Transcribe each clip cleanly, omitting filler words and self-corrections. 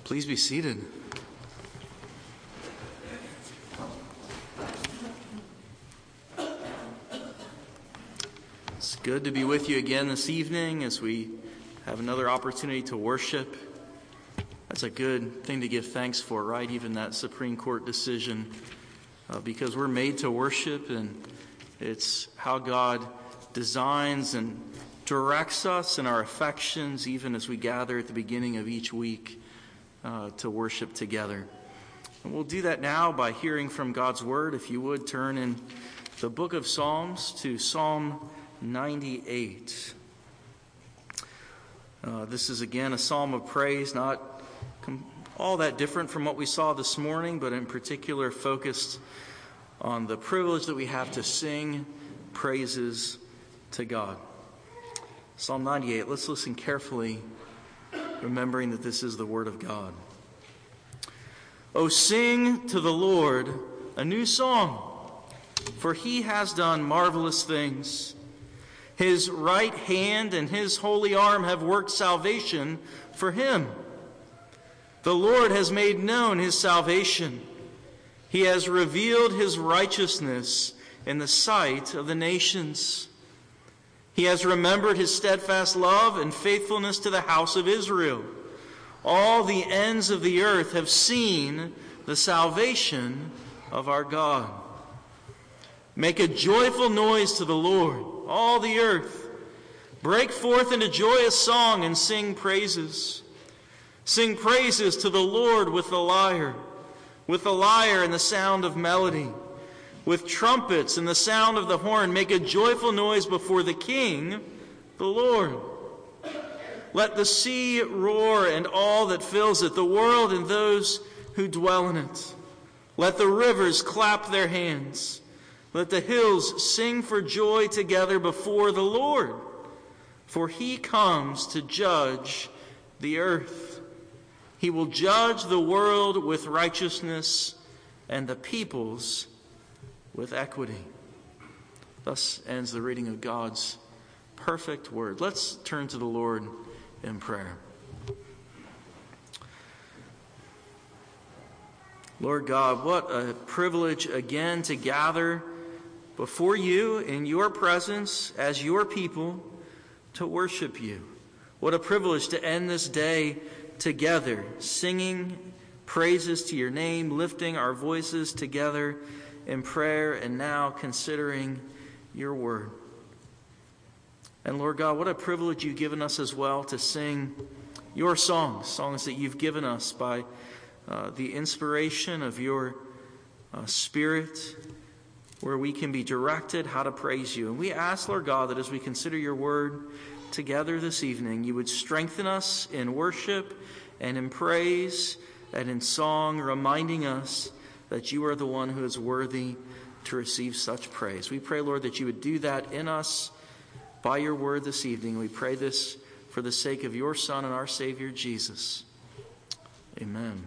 Please be seated. It's good to be with you again this evening as we have another opportunity to worship. That's a good thing to give thanks for, right? Even that Supreme Court decision, because we're made to worship, and it's how God designs and directs us in our affections, even as we gather at the beginning of each week to worship together. And we'll do that now by hearing from God's Word. If you would, turn in the book of Psalms to Psalm 98. This is again a psalm of praise, not all that different from what we saw this morning, but in particular focused on the privilege that we have to sing praises to God. Psalm 98, let's listen carefully, remembering that this is the Word of God. Oh, sing to the Lord a new song, for he has done marvelous things. His right hand and his holy arm have worked salvation for him. The Lord has made known his salvation. He has revealed his righteousness in the sight of the nations. He has remembered his steadfast love and faithfulness to the house of Israel. All the ends of the earth have seen the salvation of our God. Make a joyful noise to the Lord, all the earth. Break forth into joyous song and sing praises. Sing praises to the Lord with the lyre and the sound of melody. With trumpets and the sound of the horn, make a joyful noise before the King, the Lord. Let the sea roar and all that fills it, the world and those who dwell in it. Let the rivers clap their hands. Let the hills sing for joy together before the Lord. For he comes to judge the earth. He will judge the world with righteousness and the peoples with equity. Thus ends the reading of God's perfect word. Let's turn to the Lord in prayer. Lord God, what a privilege again to gather before you in your presence as your people to worship you. What a privilege to end this day together, singing praises to your name, lifting our voices together in prayer, and now considering your word. And Lord God, what a privilege you've given us as well to sing your songs that you've given us by the inspiration of your Spirit, where we can be directed how to praise you. And we ask, Lord God, that as we consider your word together this evening, you would strengthen us in worship and in praise and in song, reminding us that you are the one who is worthy to receive such praise. We pray, Lord, that you would do that in us by your word this evening. We pray this for the sake of your Son and our Savior, Jesus. Amen.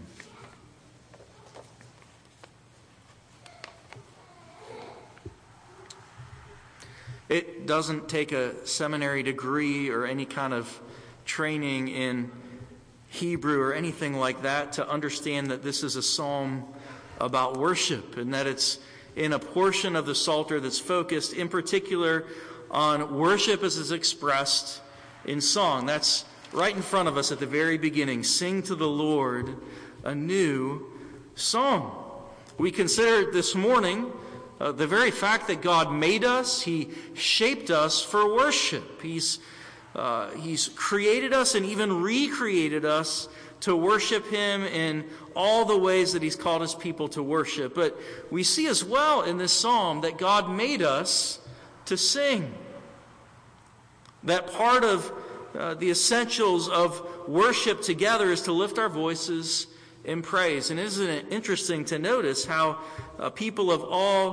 It doesn't take a seminary degree or any kind of training in Hebrew or anything like that to understand that this is a psalm about worship, and that it's in a portion of the Psalter that's focused in particular on worship as is expressed in song. That's right in front of us at the very beginning. Sing to the Lord a new song. We considered this morning the very fact that God made us, he shaped us for worship. He's created us and even recreated us to worship him in all the ways that he's called his people to worship. But we see as well in this psalm that God made us to sing. That part of the essentials of worship together is to lift our voices in praise. And isn't it interesting to notice how people of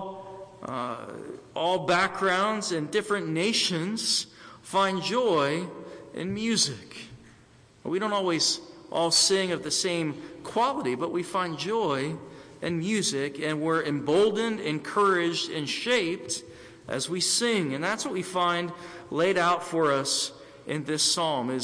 all backgrounds and different nations find joy in music? We don't always all sing of the same quality, but we find joy in music, and we're emboldened, encouraged, and shaped as we sing. And that's what we find laid out for us in this psalm, is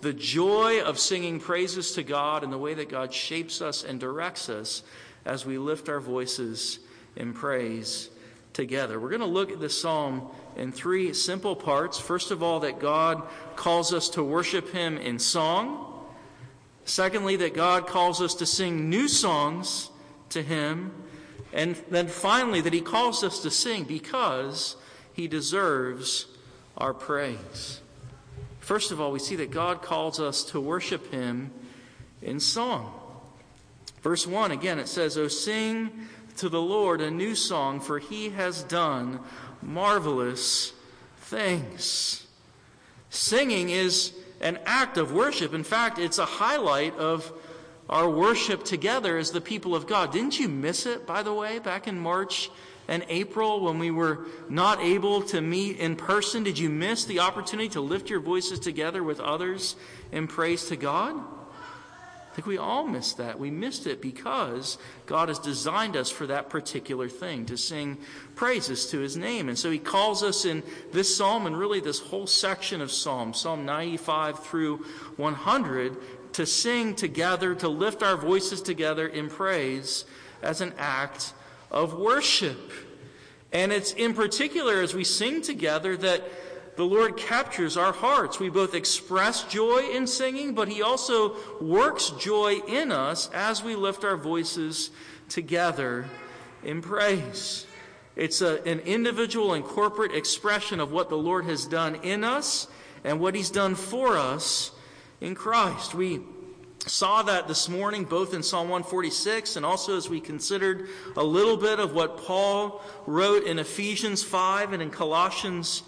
the joy of singing praises to God and the way that God shapes us and directs us as we lift our voices in praise together. We're going to look at this psalm in three simple parts. First of all, that God calls us to worship him in song. Secondly, that God calls us to sing new songs to him. And then finally, that he calls us to sing because he deserves our praise. First of all, we see that God calls us to worship him in song. Verse 1, again, it says, "O sing to the Lord a new song, for he has done marvelous things." Singing is an act of worship. In fact, it's a highlight of our worship together as the people of God. Didn't you miss it, by the way, back in March and April when we were not able to meet in person? Did you miss the opportunity to lift your voices together with others in praise to God? I think we all missed that. We missed it because God has designed us for that particular thing, to sing praises to his name. And so he calls us in this psalm and really this whole section of Psalms, Psalm 95 through 100, to sing together, to lift our voices together in praise as an act of worship. And it's in particular as we sing together that the Lord captures our hearts. We both express joy in singing, but he also works joy in us as we lift our voices together in praise. It's an individual and corporate expression of what the Lord has done in us and what he's done for us in Christ. We saw that this morning both in Psalm 146 and also as we considered a little bit of what Paul wrote in Ephesians 5 and in Colossians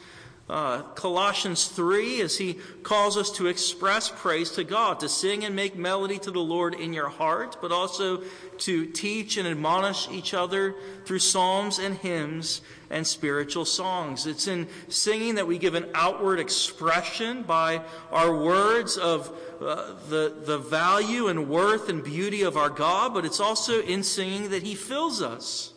3, as he calls us to express praise to God, to sing and make melody to the Lord in your heart, but also to teach and admonish each other through psalms and hymns and spiritual songs. It's in singing that we give an outward expression by our words of the value and worth and beauty of our God, but it's also in singing that he fills us.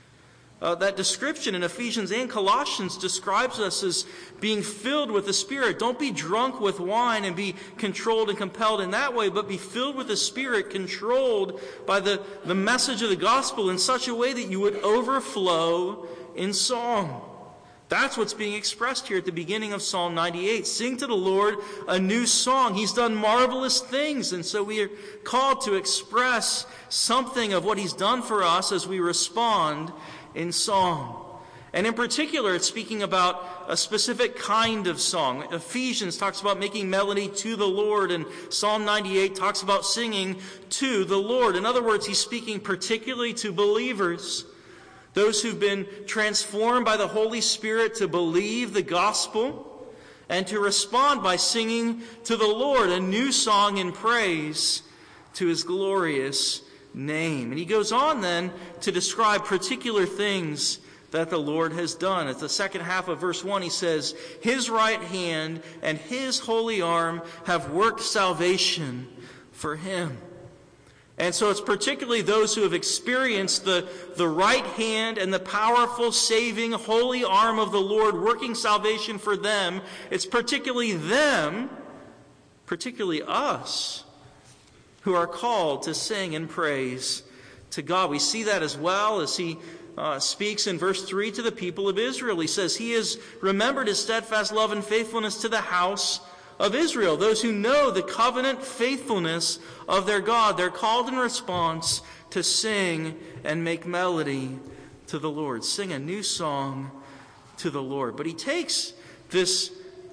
That description in Ephesians and Colossians describes us as being filled with the Spirit. Don't be drunk with wine and be controlled and compelled in that way, but be filled with the Spirit, controlled by the message of the gospel in such a way that you would overflow in song. That's what's being expressed here at the beginning of Psalm 98. Sing to the Lord a new song. He's done marvelous things, and so we are called to express something of what he's done for us as we respond in song. And in particular, it's speaking about a specific kind of song. Ephesians talks about making melody to the Lord, and Psalm 98 talks about singing to the Lord. In other words, he's speaking particularly to believers, those who've been transformed by the Holy Spirit to believe the gospel and to respond by singing to the Lord a new song in praise to his glorious name. And he goes on then to describe particular things that the Lord has done. At the second half of verse 1, he says, his right hand and his holy arm have worked salvation for him. And so it's particularly those who have experienced the right hand and the powerful, saving, holy arm of the Lord working salvation for them. It's particularly them, particularly us, who are called to sing and praise to God. We see that as well as he speaks in verse 3 to the people of Israel. He says, he has remembered his steadfast love and faithfulness to the house of Israel. Those who know the covenant faithfulness of their God, they're called in response to sing and make melody to the Lord. Sing a new song to the Lord. But he takes this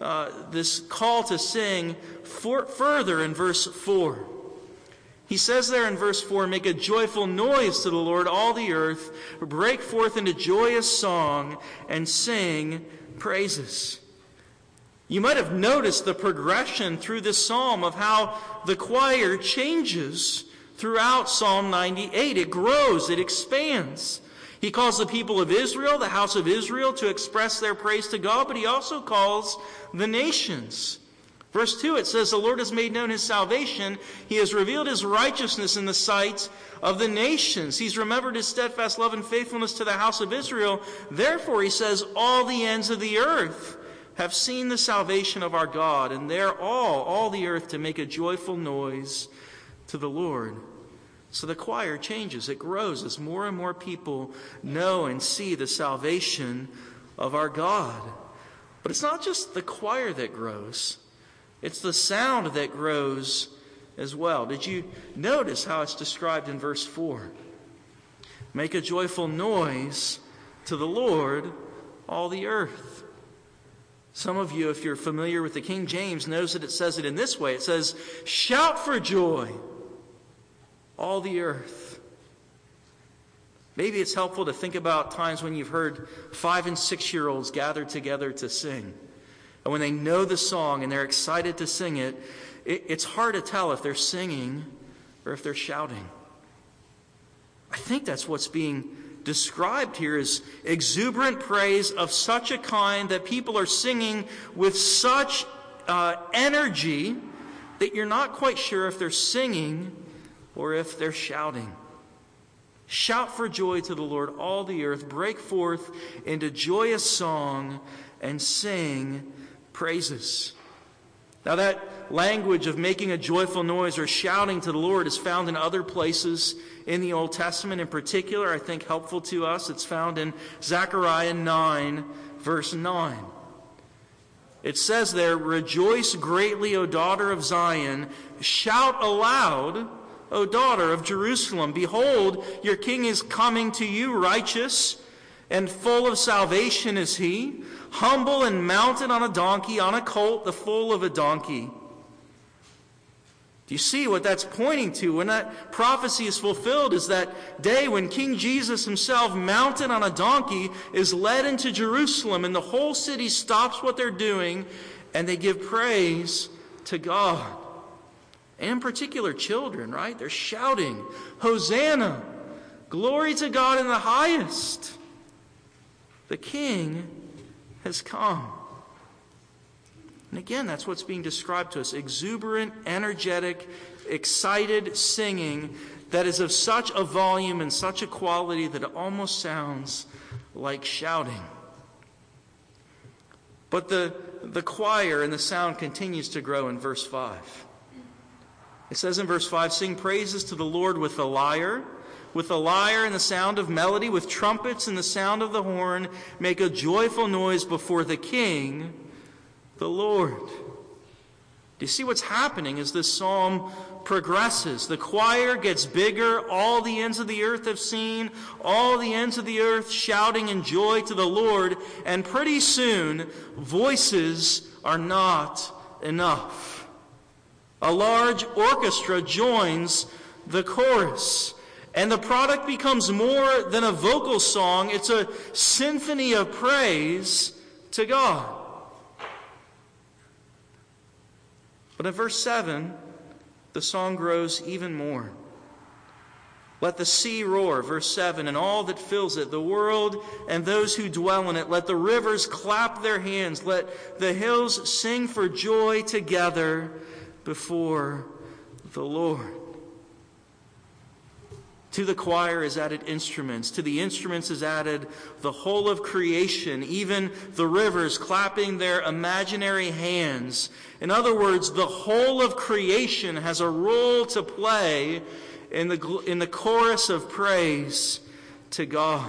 call to sing further in verse 4. He says there in verse 4, make a joyful noise to the Lord, all the earth. Break forth into joyous song and sing praises. You might have noticed the progression through this psalm of how the choir changes throughout Psalm 98. It grows, it expands. He calls the people of Israel, the house of Israel, to express their praise to God, but he also calls the nations. Verse 2, it says, the Lord has made known his salvation. He has revealed his righteousness in the sight of the nations. He's remembered his steadfast love and faithfulness to the house of Israel. Therefore, he says, all the ends of the earth have seen the salvation of our God, and they're all the earth to make a joyful noise to the Lord. So the choir changes. It grows as more and more people know and see the salvation of our God. But it's not just the choir that grows. It's the sound that grows as well. Did you notice how it's described in verse 4? Make a joyful noise to the Lord, all the earth. Some of you, if you're familiar with the King James, knows that it says it in this way. It says, shout for joy, all the earth. Maybe it's helpful to think about times when you've heard 5- and 6-year-olds gather together to sing. And when they know the song and they're excited to sing it, it's hard to tell if they're singing or if they're shouting. I think that's what's being described here, is exuberant praise of such a kind that people are singing with such energy that you're not quite sure if they're singing or if they're shouting. Shout for joy to the Lord, all the earth. Break forth into joyous song and sing praises. Now that language of making a joyful noise or shouting to the Lord is found in other places in the Old Testament. In particular, I think helpful to us, it's found in Zechariah 9, verse 9. It says there, rejoice greatly, O daughter of Zion. Shout aloud, O daughter of Jerusalem. Behold, your king is coming to you, righteous and full of salvation is he, humble and mounted on a donkey, on a colt, the foal of a donkey. Do you see what that's pointing to? When that prophecy is fulfilled is that day when King Jesus himself, mounted on a donkey, is led into Jerusalem, and the whole city stops what they're doing and they give praise to God. And in particular, children, right? They're shouting, Hosanna! Glory to God in the highest! The King has come. And again, that's what's being described to us. Exuberant, energetic, excited singing that is of such a volume and such a quality that it almost sounds like shouting. But the choir and the sound continues to grow in verse 5. It says in verse 5, sing praises to the Lord with the lyre and the sound of melody, with trumpets and the sound of the horn. Make a joyful noise before the King, the Lord. Do you see what's happening as this psalm progresses? The choir gets bigger. All the ends of the earth have seen. All the ends of the earth shouting in joy to the Lord. And pretty soon, voices are not enough. A large orchestra joins the chorus. And the product becomes more than a vocal song. It's a symphony of praise to God. But in verse 7, the song grows even more. Let the sea roar, verse 7, and all that fills it, the world and those who dwell in it. Let the rivers clap their hands. Let the hills sing for joy together before the Lord. To the choir is added instruments. To the instruments is added the whole of creation, even the rivers clapping their imaginary hands. In other words, the whole of creation has a role to play in the chorus of praise to God.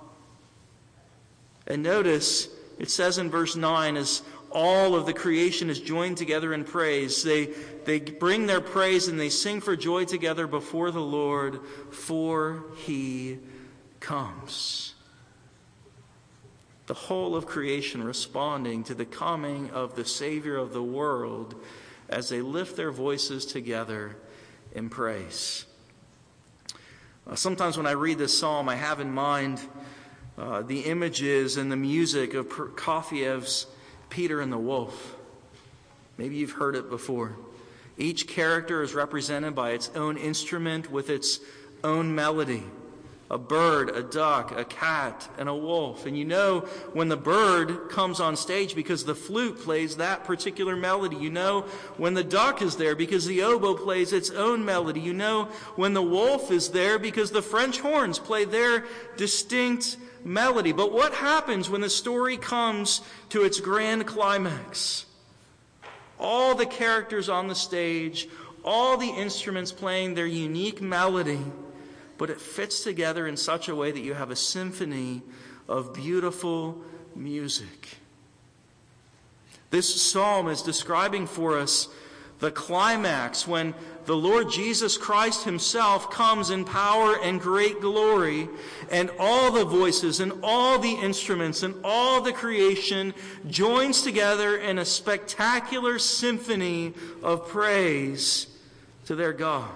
And notice, it says in verse 9, as all of the creation is joined together in praise, they bring their praise and they sing for joy together before the Lord, for he comes. The whole of creation responding to the coming of the Savior of the world as they lift their voices together in praise. Sometimes when I read this psalm, I have in mind the images and the music of Prokofiev's Peter and the Wolf. Maybe you've heard it before. Each character is represented by its own instrument with its own melody. a bird, a duck, a cat, and a wolf. And you know when the bird comes on stage because the flute plays that particular melody. You know when the duck is there because the oboe plays its own melody. You know when the wolf is there because the French horns play their distinct melody. But what happens when the story comes to its grand climax? All the characters on the stage, all the instruments playing their unique melody, but it fits together in such a way that you have a symphony of beautiful music. This psalm is describing for us the climax when the Lord Jesus Christ himself comes in power and great glory, and all the voices and all the instruments and all the creation joins together in a spectacular symphony of praise to their God.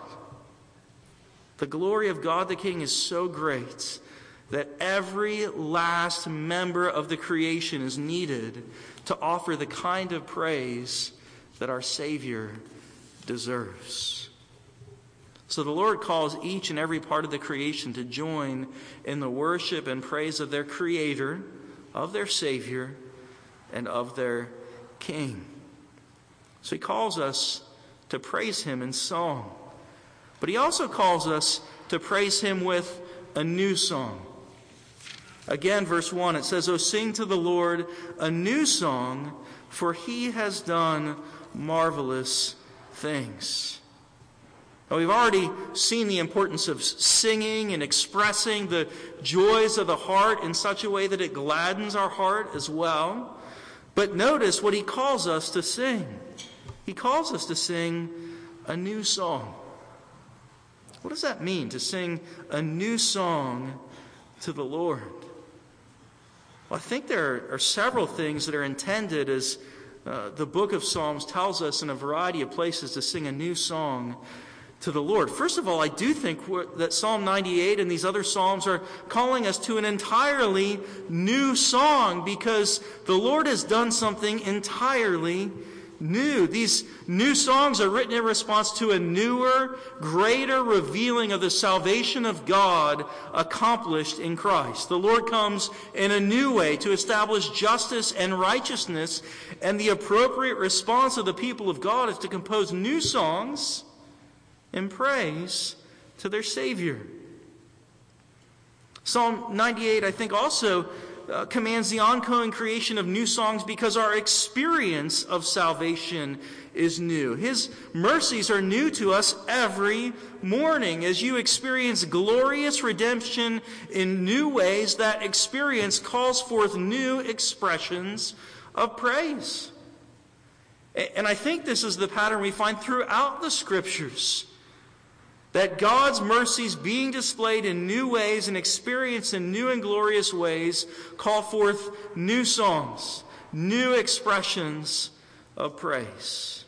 The glory of God the King is so great that every last member of the creation is needed to offer the kind of praise that our Savior deserves. So the Lord calls each and every part of the creation to join in the worship and praise of their Creator, of their Savior, and of their King. So he calls us to praise him in song. But he also calls us to praise him with a new song. Again, verse 1, it says, "O sing to the Lord a new song, for he has done marvelous things." Now, we've already seen the importance of singing and expressing the joys of the heart in such a way that it gladdens our heart as well. But notice what he calls us to sing. He calls us to sing a new song. What does that mean, to sing a new song to the Lord? Well, I think there are several things that are intended, as the book of Psalms tells us in a variety of places, to sing a new song to the Lord. First of all, I do think that Psalm 98 and these other psalms are calling us to an entirely new song, because the Lord has done something entirely new. These new songs are written in response to a newer, greater revealing of the salvation of God accomplished in Christ. The Lord comes in a new way to establish justice and righteousness, and the appropriate response of the people of God is to compose new songs in praise to their Savior. Psalm 98, I think, also commands the ongoing creation of new songs because our experience of salvation is new. His mercies are new to us every morning. As you experience glorious redemption in new ways, that experience calls forth new expressions of praise. And I think this is the pattern we find throughout the Scriptures, that God's mercies being displayed in new ways and experienced in new and glorious ways call forth new songs, new expressions of praise.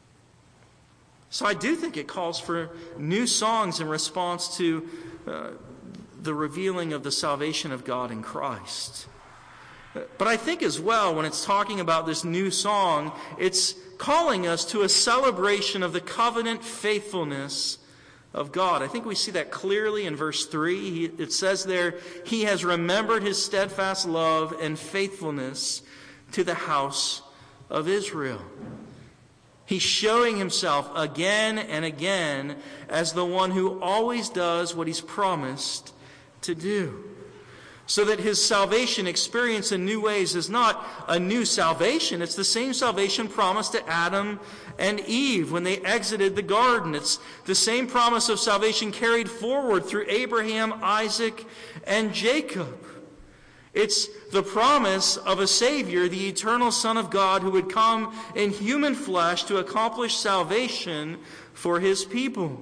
So I do think it calls for new songs in response to the revealing of the salvation of God in Christ. But I think as well, when it's talking about this new song, it's calling us to a celebration of the covenant faithfulness of God. I think we see that clearly in verse 3. It says there, "He has remembered his steadfast love and faithfulness to the house of Israel." He's showing himself again and again as the one who always does what he's promised to do. So that his salvation experienced in new ways is not a new salvation. It's the same salvation promised to Adam and Eve when they exited the garden. It's the same promise of salvation carried forward through Abraham, Isaac, and Jacob. It's the promise of a Savior, the eternal Son of God, who would come in human flesh to accomplish salvation for his people.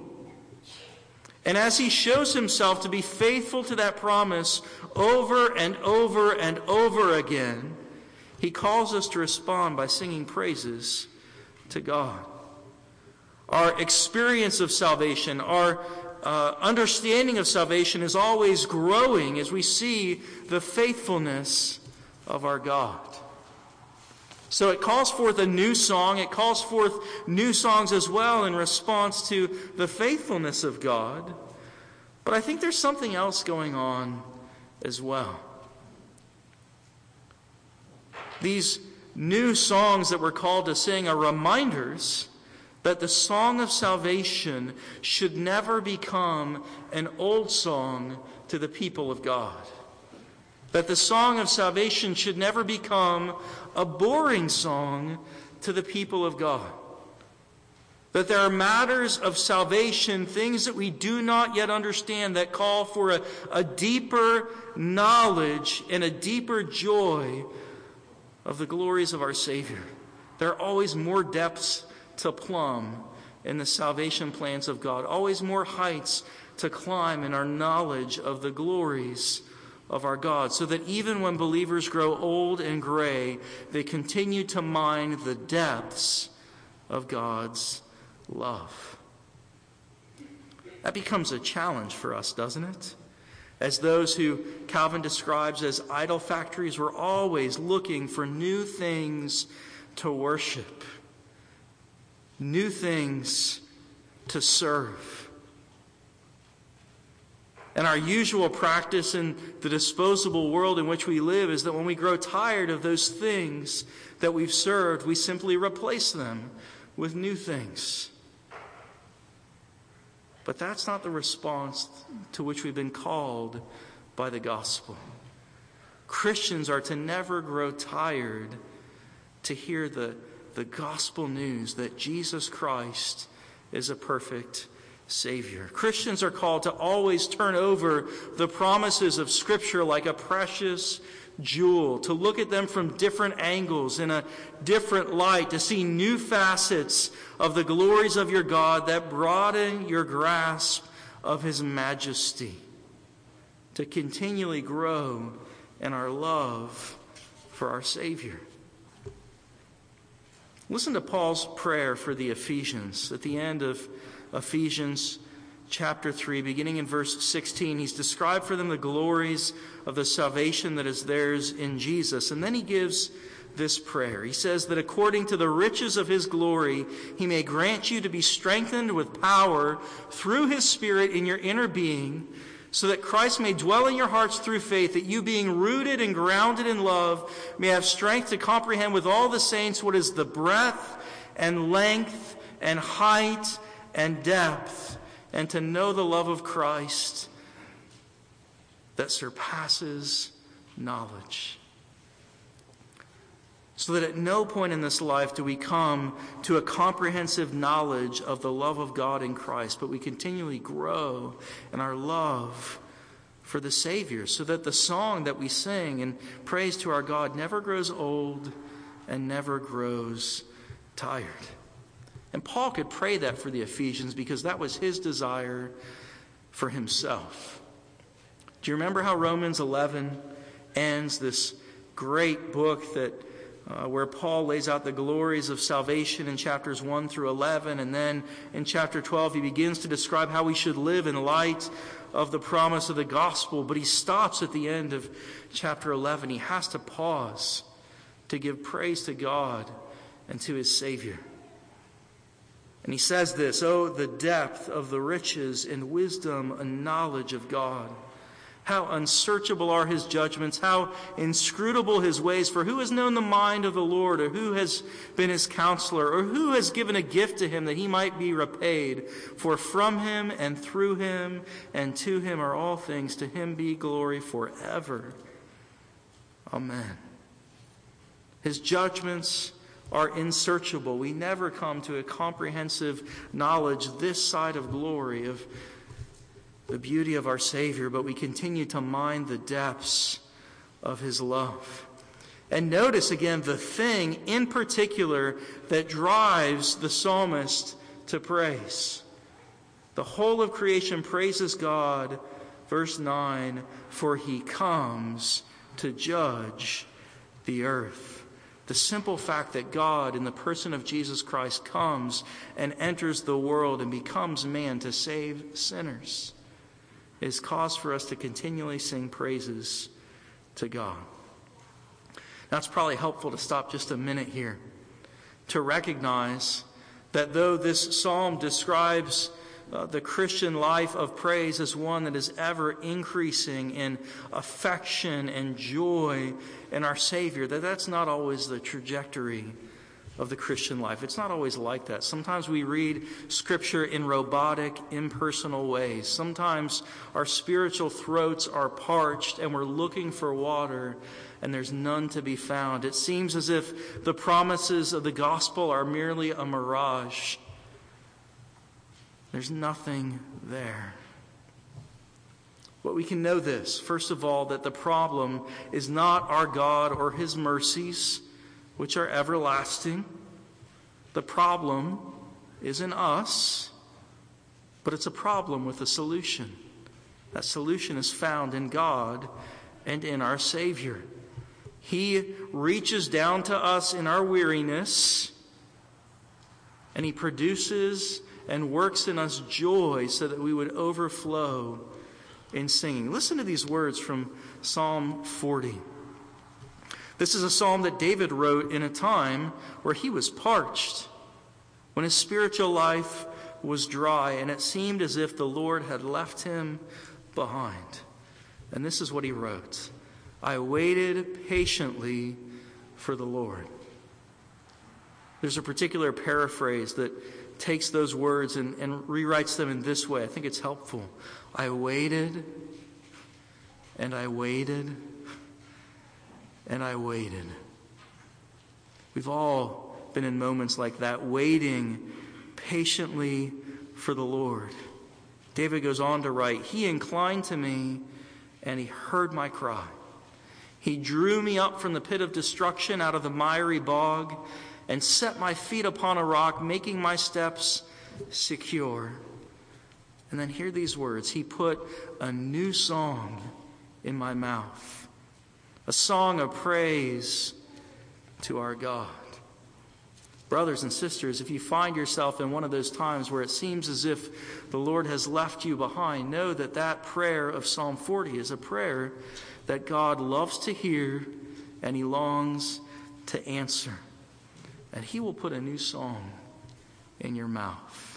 And as he shows himself to be faithful to that promise over and over and over again, he calls us to respond by singing praises to God. Our experience of salvation, our understanding of salvation is always growing as we see the faithfulness of our God. So it calls forth a new song. It calls forth new songs as well in response to the faithfulness of God. But I think there's something else going on as well. These new songs that we're called to sing are reminders that the song of salvation should never become an old song to the people of God. That the song of salvation should never become a boring song to the people of God. That there are matters of salvation, things that we do not yet understand, that call for a deeper knowledge and a deeper joy of the glories of our Savior. There are always more depths to plumb in the salvation plans of God, always more heights to climb in our knowledge of the glories of our God, so that even when believers grow old and gray, they continue to mine the depths of God's love. That becomes a challenge for us, doesn't it? As those who Calvin describes as idol factories, we're always looking for new things to worship, new things to serve. And our usual practice in the disposable world in which we live is that when we grow tired of those things that we've served, we simply replace them with new things. But that's not the response to which we've been called by the gospel. Christians are to never grow tired to hear the gospel news that Jesus Christ is a perfect Savior. Christians are called to always turn over the promises of Scripture like a precious jewel, to look at them from different angles, in a different light, to see new facets of the glories of your God that broaden your grasp of His majesty, to continually grow in our love for our Savior. Listen to Paul's prayer for the Ephesians. At the end of Ephesians chapter 3, beginning in verse 16, he's described for them the glories of the salvation that is theirs in Jesus. And then he gives this prayer. He says that according to the riches of His glory, He may grant you to be strengthened with power through His Spirit in your inner being, so that Christ may dwell in your hearts through faith, that you, being rooted and grounded in love, may have strength to comprehend with all the saints what is the breadth and length and height and depth, and to know the love of Christ that surpasses knowledge. So that at no point in this life do we come to a comprehensive knowledge of the love of God in Christ, but we continually grow in our love for the Savior, so that the song that we sing in praise to our God never grows old and never grows tired. And Paul could pray that for the Ephesians because that was his desire for himself. Do you remember how Romans 11 ends, this great book that where Paul lays out the glories of salvation in chapters 1 through 11, and then in chapter 12 he begins to describe how we should live in light of the promise of the gospel, but he stops at the end of chapter 11. He has to pause to give praise to God and to His Savior. And he says this, "Oh, the depth of the riches and wisdom and knowledge of God. How unsearchable are His judgments, how inscrutable His ways. For who has known the mind of the Lord, or who has been His counselor, or who has given a gift to Him that He might be repaid? For from Him and through Him and to Him are all things. To Him be glory forever. Amen." His judgments are unsearchable. We never come to a comprehensive knowledge this side of glory of the beauty of our Savior, but we continue to mine the depths of His love. And notice again the thing in particular that drives the psalmist to praise. The whole of creation praises God, verse 9, for He comes to judge the earth. The simple fact that God, in the person of Jesus Christ, comes and enters the world and becomes man to save sinners is cause for us to continually sing praises to God. Now, it's probably helpful to stop just a minute here to recognize that though this psalm describes the Christian life of praise as one that is ever increasing in affection and joy in our Savior, that's not always the trajectory of the Christian life. It's not always like that. Sometimes we read Scripture in robotic, impersonal ways. Sometimes our spiritual throats are parched and we're looking for water and there's none to be found. It seems as if the promises of the gospel are merely a mirage. There's nothing there. But we can know this, first of all, that the problem is not our God or His mercies, which are everlasting. The problem isn't us, but it's a problem with a solution. That solution is found in God and in our Savior. He reaches down to us in our weariness, and He produces and works in us joy so that we would overflow in singing. Listen to these words from Psalm 40. This is a psalm that David wrote in a time where he was parched, when his spiritual life was dry, and it seemed as if the Lord had left him behind. And this is what he wrote: I waited patiently for the Lord. There's a particular paraphrase that takes those words and rewrites them in this way. I think it's helpful. I waited, and I waited, and I waited. We've all been in moments like that, waiting patiently for the Lord. David goes on to write, He inclined to me, and He heard my cry. He drew me up from the pit of destruction, out of the miry bog, and set my feet upon a rock, making my steps secure. And then hear these words: He put a new song in my mouth, a song of praise to our God. Brothers and sisters, if you find yourself in one of those times where it seems as if the Lord has left you behind, know that that prayer of Psalm 40 is a prayer that God loves to hear and He longs to answer. And He will put a new song in your mouth.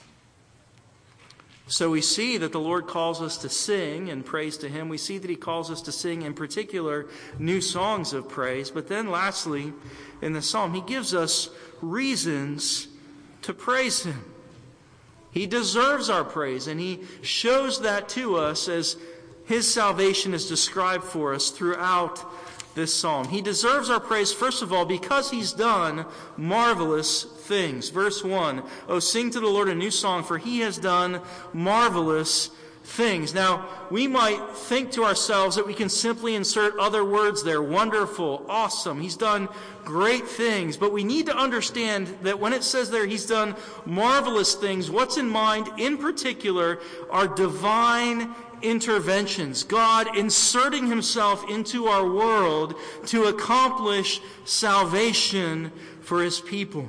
So we see that the Lord calls us to sing and praise to Him. We see that He calls us to sing, in particular, new songs of praise. But then lastly, in the psalm, He gives us reasons to praise Him. He deserves our praise, and He shows that to us as His salvation is described for us throughout this psalm. He deserves our praise, first of all, because He's done marvelous things. Verse 1, Oh, sing to the Lord a new song, for He has done marvelous things. Now, we might think to ourselves that we can simply insert other words there. Wonderful, awesome. He's done great things. But we need to understand that when it says there He's done marvelous things, what's in mind in particular are divine interventions. God inserting Himself into our world to accomplish salvation for His people.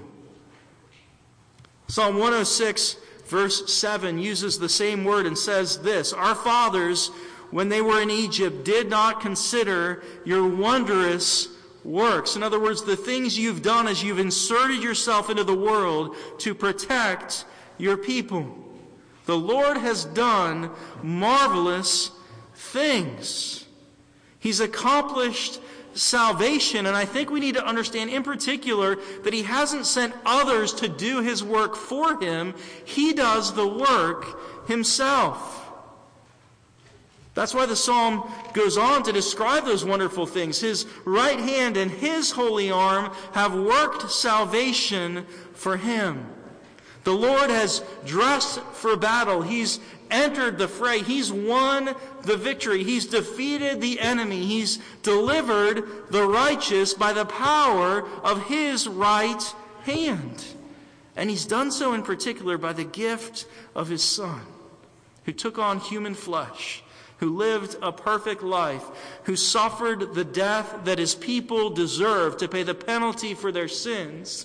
Psalm 106 verse 7 uses the same word and says this: Our fathers, when they were in Egypt, did not consider your wondrous works. In other words, the things you've done as you've inserted yourself into the world to protect your people. The Lord has done marvelous things. He's accomplished salvation, and I think we need to understand in particular that He hasn't sent others to do His work for Him. He does the work Himself. That's why the psalm goes on to describe those wonderful things. His right hand and His holy arm have worked salvation for Him. The Lord has dressed for battle. He's entered the fray. He's won the victory. He's defeated the enemy. He's delivered the righteous by the power of His right hand. And He's done so in particular by the gift of His Son, who took on human flesh, who lived a perfect life, who suffered the death that His people deserved to pay the penalty for their sins,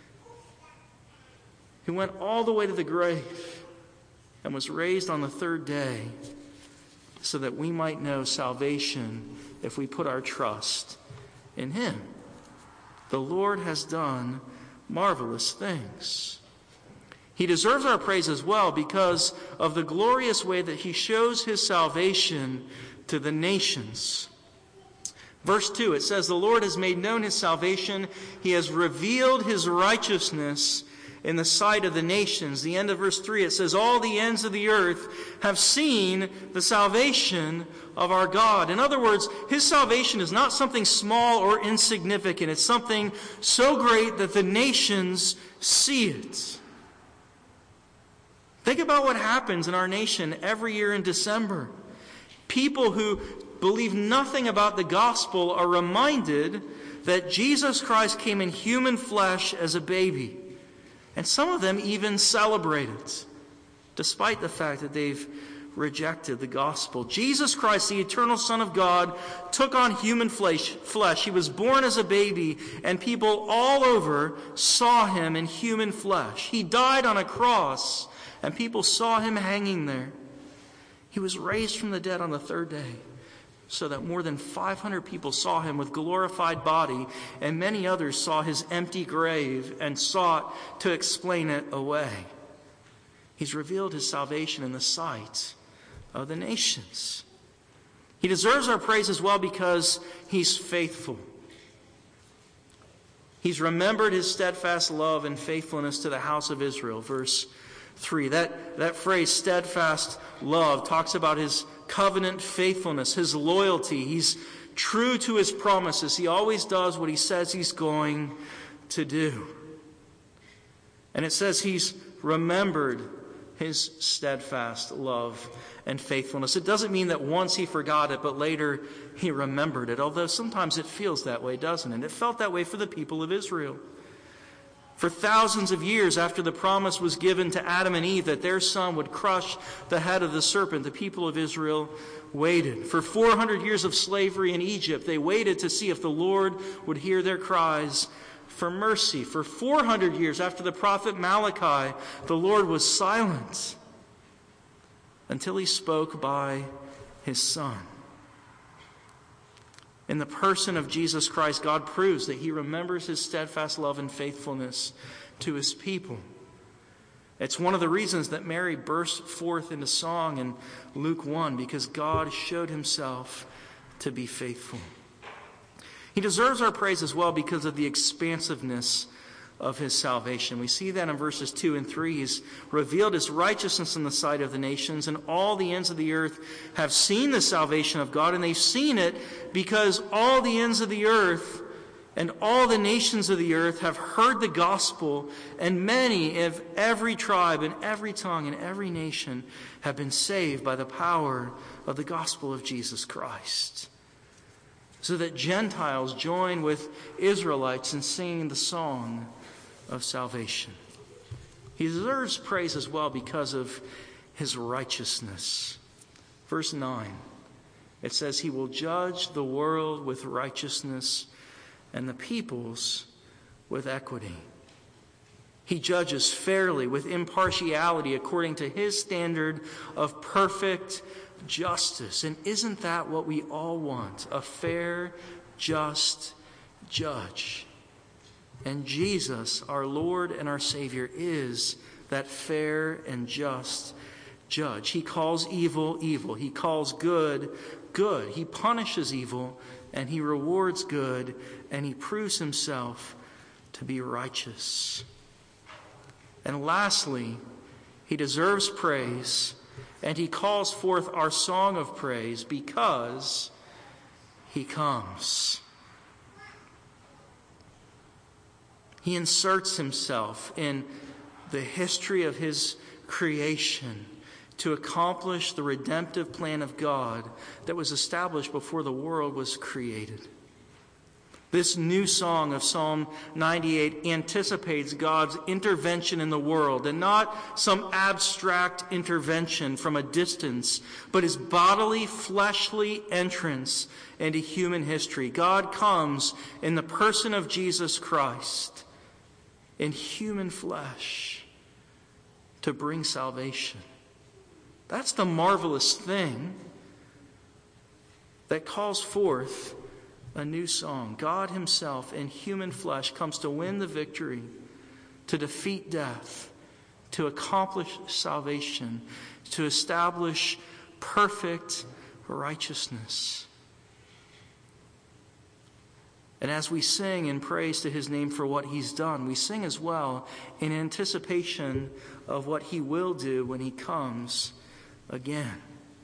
who went all the way to the grave and was raised on the third day so that we might know salvation if we put our trust in Him. The Lord has done marvelous things. He deserves our praise as well because of the glorious way that he shows his salvation to the nations. Verse 2, it says, "The Lord has made known his salvation. He has revealed his righteousness in the sight of the nations." The end of verse 3, it says, "All the ends of the earth have seen the salvation of our God." In other words, his salvation is not something small or insignificant. It's something so great that the nations see it. Think about what happens in our nation every year in December. People who believe nothing about the gospel are reminded that Jesus Christ came in human flesh as a baby. And some of them even celebrate it, despite the fact that they've rejected the gospel. Jesus Christ, the eternal Son of God, took on human flesh. He was born as a baby, and people all over saw him in human flesh. He died on a cross, and people saw him hanging there. He was raised from the dead on the third day, so that more than 500 people saw him with glorified body, and many others saw his empty grave and sought to explain it away. He's revealed his salvation in the sight of the nations. He deserves our praise as well because he's faithful. He's remembered his steadfast love and faithfulness to the house of Israel. Verse 3. That phrase, steadfast love, talks about his covenant faithfulness, his loyalty. He's true to his promises. He always does what he says he's going to do. And it says he's remembered his steadfast love and faithfulness. It doesn't mean that once he forgot it, but later he remembered it. Although sometimes it feels that way, doesn't it? It felt that way for the people of Israel. For thousands of years after the promise was given to Adam and Eve that their son would crush the head of the serpent, the people of Israel waited. For 400 years of slavery in Egypt, they waited to see if the Lord would hear their cries for mercy. For 400 years after the prophet Malachi, the Lord was silent until he spoke by his Son. In the person of Jesus Christ, God proves that he remembers his steadfast love and faithfulness to his people. It's one of the reasons that Mary burst forth into song in Luke 1, because God showed himself to be faithful. He deserves our praise as well because of the expansiveness of his salvation. We see that in verses 2 and 3. He's revealed his righteousness in the sight of the nations, and all the ends of the earth have seen the salvation of God, and they've seen it because all the ends of the earth and all the nations of the earth have heard the gospel, and many of every tribe and every tongue and every nation have been saved by the power of the gospel of Jesus Christ. So that Gentiles join with Israelites in singing the song of salvation. He deserves praise as well because of his righteousness. Verse 9, it says, "He will judge the world with righteousness and the peoples with equity." He judges fairly, with impartiality, according to his standard of perfect justice. And isn't that what we all want? A fair, just judge. And Jesus, our Lord and our Savior, is that fair and just judge. He calls evil, evil. He calls good, good. He punishes evil, and he rewards good, and he proves himself to be righteous. And lastly, he deserves praise, and he calls forth our song of praise because he comes. He inserts himself in the history of his creation to accomplish the redemptive plan of God that was established before the world was created. This new song of Psalm 98 anticipates God's intervention in the world, and not some abstract intervention from a distance, but his bodily, fleshly entrance into human history. God comes in the person of Jesus Christ in human flesh to bring salvation. That's the marvelous thing that calls forth a new song. God himself in human flesh comes to win the victory, to defeat death, to accomplish salvation, to establish perfect righteousness. And as we sing in praise to his name for what he's done, we sing as well in anticipation of what he will do when he comes again.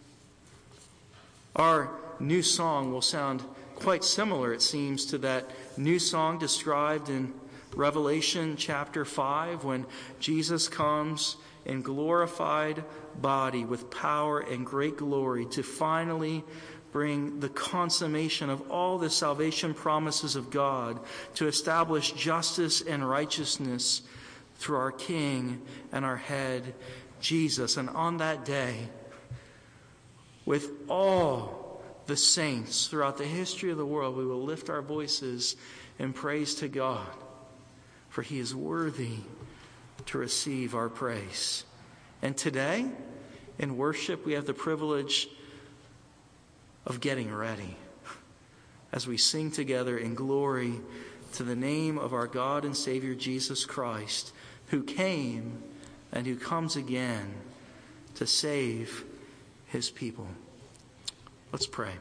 Our new song will sound quite similar, it seems, to that new song described in Revelation chapter 5 when Jesus comes in glorified body with power and great glory to finally bring the consummation of all the salvation promises of God, to establish justice and righteousness through our King and our head, Jesus. And on that day, with all the saints throughout the history of the world, we will lift our voices in praise to God, for he is worthy to receive our praise. And today, in worship, we have the privilege of getting ready as we sing together in glory to the name of our God and Savior Jesus Christ, who came and who comes again to save his people. Let's pray.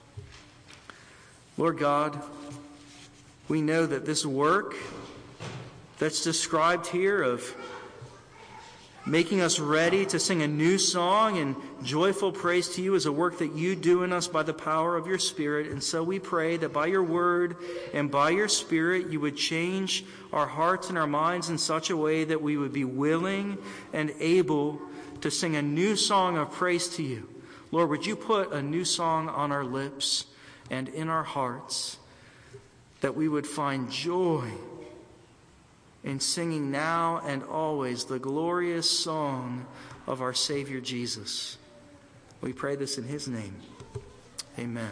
Lord God, we know that this work that's described here of making us ready to sing a new song and joyful praise to you is a work that you do in us by the power of your Spirit. And so we pray that by your word and by your Spirit, you would change our hearts and our minds in such a way that we would be willing and able to sing a new song of praise to you. Lord, would you put a new song on our lips and in our hearts, that we would find joy in singing now and always the glorious song of our Savior Jesus. We pray this in his name. Amen.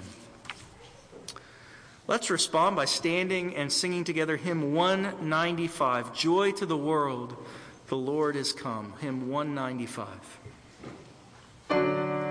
Let's respond by standing and singing together hymn 195, Joy to the World, the Lord is Come. Hymn 195.